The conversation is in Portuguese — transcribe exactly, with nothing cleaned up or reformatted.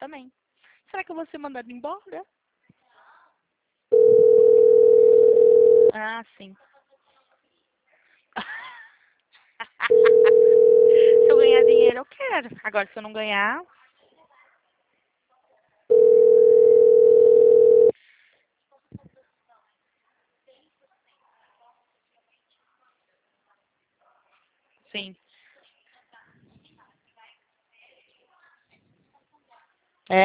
também. Será que eu vou ser mandada embora? Ah, sim. Se eu ganhar dinheiro, eu quero. Agora, se eu não ganhar, sim.